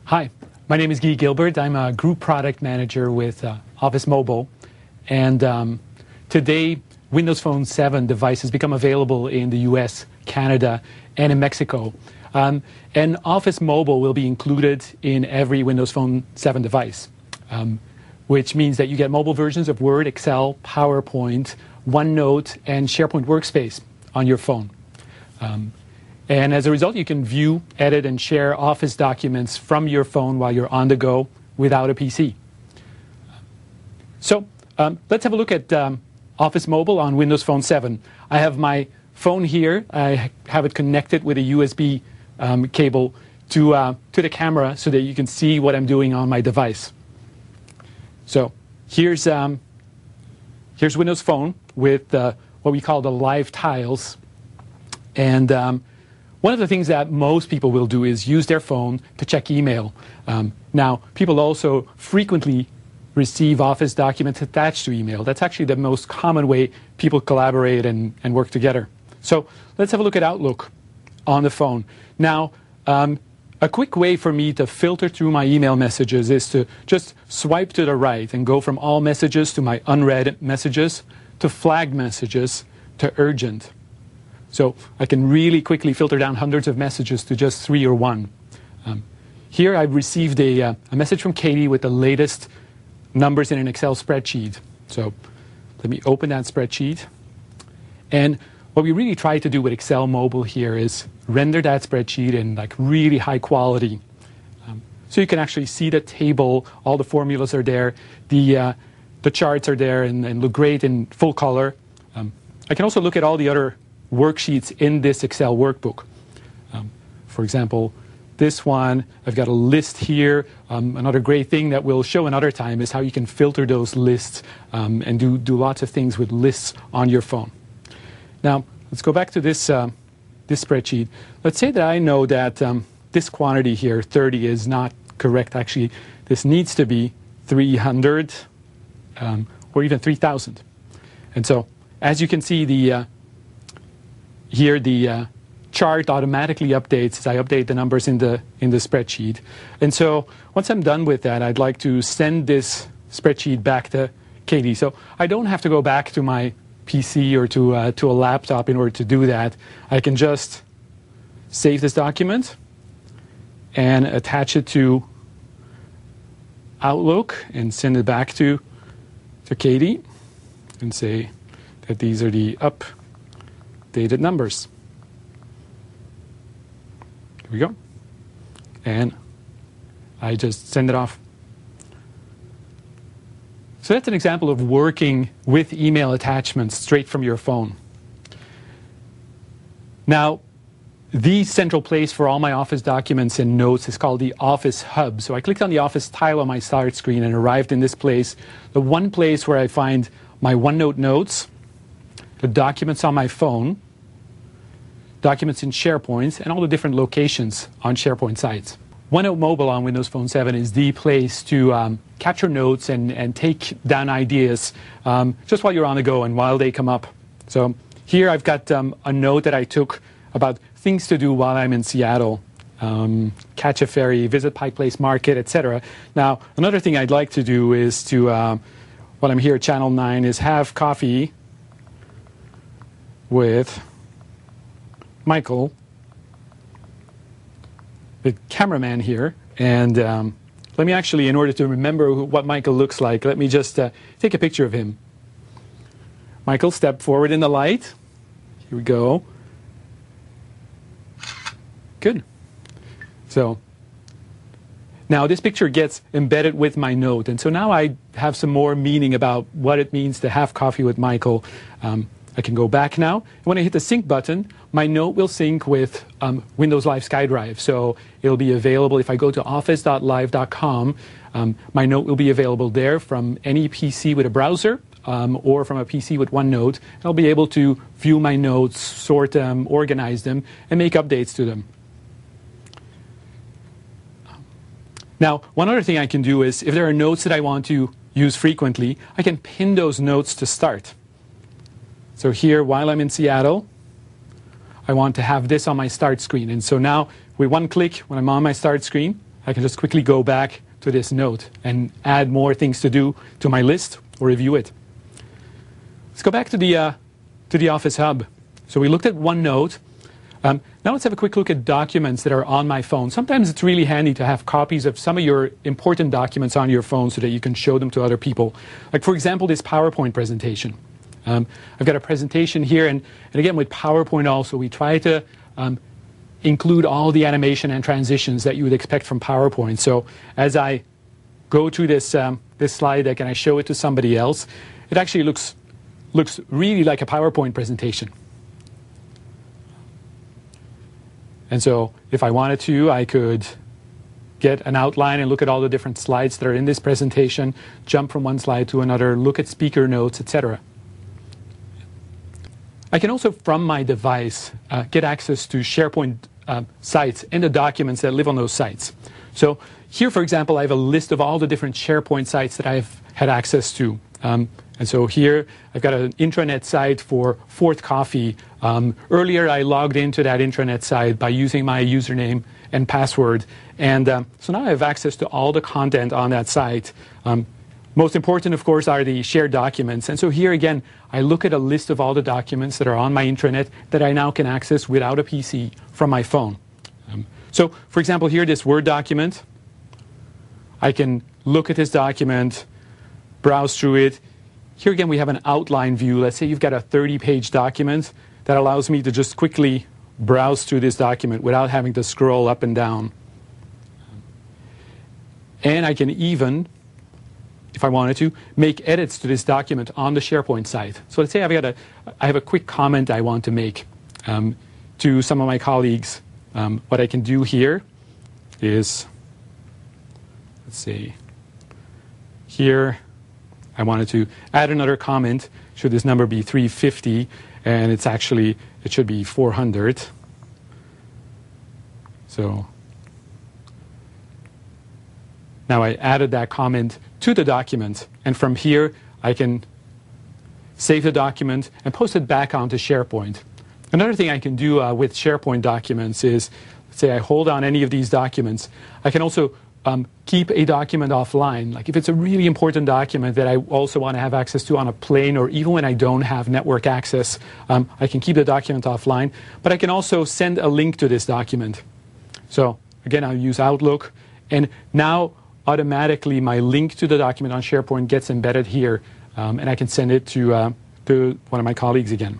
Hi, my name is Guy Gilbert. I'm a group product manager with Office Mobile. And today, Windows Phone 7 devices become available in the US, Canada, and in Mexico. And Office Mobile will be included in every Windows Phone 7 device, which means that you get mobile versions of Word, Excel, PowerPoint, OneNote, and SharePoint Workspace on your phone. And as a result, you can view, edit, and share Office documents from your phone while you're on the go without a PC. So let's have a look at Office Mobile on Windows Phone 7. I have my phone here. I have it connected with a USB cable to the camera so that you can see what I'm doing on my device. So here's Windows Phone with what we call the live tiles. And one of the things that most people will do is use their phone to check email. Now, people also frequently receive Office documents attached to email. That's actually the most common way people collaborate and work together. So let's have a look at Outlook on the phone. Now, a quick way for me to filter through my email messages is to just swipe to the right and go from all messages to my unread messages to flagged messages to urgent. So I can really quickly filter down hundreds of messages to just 3 or 1. Here I've received a message from Katie with the latest numbers in an Excel spreadsheet. So let me open that spreadsheet. And what we really try to do with Excel Mobile here is render that spreadsheet in like really high quality. So you can actually see the table, all the formulas are there, the charts are there and look great in full color. I can also look at all the other worksheets in this Excel workbook. For example, this one, I've got a list here. Another great thing that we'll show another time is how you can filter those lists and do lots of things with lists on your phone. Now, let's go back to this spreadsheet. Let's say that I know that this quantity here, 30, is not correct. Actually, this needs to be 300 or even 3,000. And so, as you can see, here the chart automatically updates as I update the numbers in the spreadsheet. And so once I'm done with that, I'd like to send this spreadsheet back to Katie. So I don't have to go back to my PC or to a laptop in order to do that. I can just save this document and attach it to Outlook and send it back to Katie and say that these are the updated numbers. Here we go. And I just send it off. So that's an example of working with email attachments straight from your phone. Now, the central place for all my Office documents and notes is called the Office Hub. So I clicked on the Office tile on my start screen and arrived in this place, the one place where I find my OneNote notes, the documents on my phone, documents in SharePoint, and all the different locations on SharePoint sites. OneNote Mobile on Windows Phone 7 is the place to capture notes and take down ideas just while you're on the go and while they come up. So here I've got a note that I took about things to do while I'm in Seattle. Catch a ferry, visit Pike Place Market, etc. Now, another thing I'd like to do is to, while I'm here at Channel 9, is have coffee with Michael, the cameraman here. And let me actually, in order to remember what Michael looks like, let me just take a picture of him. Michael, step forward in the light. Here we go. Good. So now this picture gets embedded with my note. And so now I have some more meaning about what it means to have coffee with Michael. I can go back now. When I hit the sync button, my note will sync with Windows Live SkyDrive. So it'll be available if I go to office.live.com. My note will be available there from any PC with a browser or from a PC with OneNote. I'll be able to view my notes, sort them, organize them, and make updates to them. Now, one other thing I can do is, if there are notes that I want to use frequently, I can pin those notes to start. So here, while I'm in Seattle, I want to have this on my start screen. And so now, with one click, when I'm on my start screen, I can just quickly go back to this note and add more things to do to my list or review it. Let's go back to the Office Hub. So we looked at OneNote. Now let's have a quick look at documents that are on my phone. Sometimes it's really handy to have copies of some of your important documents on your phone so that you can show them to other people. Like, for example, this PowerPoint presentation. I've got a presentation here, and again, with PowerPoint also, we try to include all the animation and transitions that you would expect from PowerPoint. So as I go through this slide deck and I show it to somebody else, it actually looks really like a PowerPoint presentation. And so if I wanted to, I could get an outline and look at all the different slides that are in this presentation, jump from one slide to another, look at speaker notes, etc. I can also, from my device, get access to SharePoint sites and the documents that live on those sites. So here, for example, I have a list of all the different SharePoint sites that I've had access to. And so here, I've got an intranet site for Fourth Coffee. Earlier, I logged into that intranet site by using my username and password. And so now I have access to all the content on that site. Most important, of course, are the shared documents. And so here again, I look at a list of all the documents that are on my intranet that I now can access without a PC from my phone. So, for example, here, this Word document. I can look at this document, browse through it. Here again, we have an outline view. Let's say you've got a 30-page document that allows me to just quickly browse through this document without having to scroll up and down. And I can even, if I wanted to, make edits to this document on the SharePoint site. So let's say I have a quick comment I want to make to some of my colleagues. What I can do here is, let's see, here I wanted to add another comment. Should this number be 350? And it should be 400. So now I added that comment to the document. And from here, I can save the document and post it back onto SharePoint. Another thing I can do with SharePoint documents is, let's say I hold on any of these documents. I can also keep a document offline. Like if it's a really important document that I also want to have access to on a plane, or even when I don't have network access, I can keep the document offline. But I can also send a link to this document. So again, I'll use Outlook. And now automatically my link to the document on SharePoint gets embedded here. And I can send it to one of my colleagues again.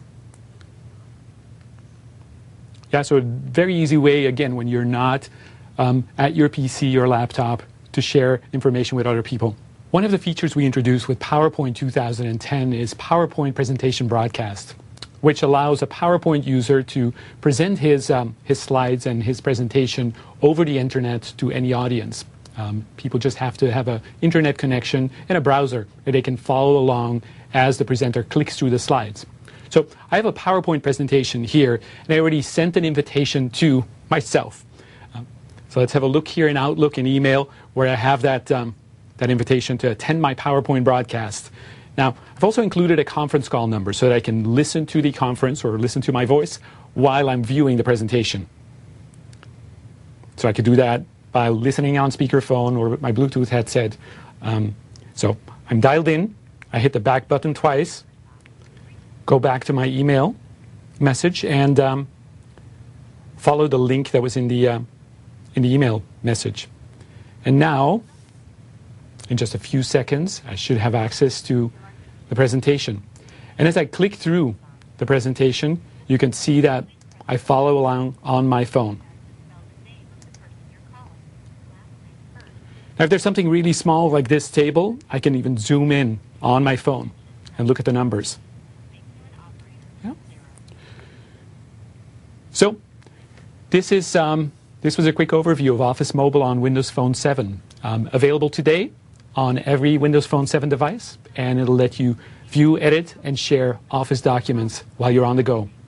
Yeah, so a very easy way, again, when you're not at your PC or laptop to share information with other people. One of the features we introduced with PowerPoint 2010 is PowerPoint Presentation Broadcast, which allows a PowerPoint user to present his slides and his presentation over the internet to any audience. People just have to have an internet connection and a browser that they can follow along as the presenter clicks through the slides. So I have a PowerPoint presentation here, and I already sent an invitation to myself. So let's have a look here in Outlook and email where I have that invitation to attend my PowerPoint broadcast. Now, I've also included a conference call number so that I can listen to the conference or listen to my voice while I'm viewing the presentation. So I could do that by listening on speakerphone or with my Bluetooth headset. So I'm dialed in. I hit the back button twice, go back to my email message, and follow the link that was in the email message. And now, in just a few seconds, I should have access to the presentation. And as I click through the presentation, you can see that I follow along on my phone. Now, if there's something really small like this table, I can even zoom in on my phone and look at the numbers. Yeah. So, this was a quick overview of Office Mobile on Windows Phone 7. Available today on every Windows Phone 7 device, and it'll let you view, edit, and share Office documents while you're on the go.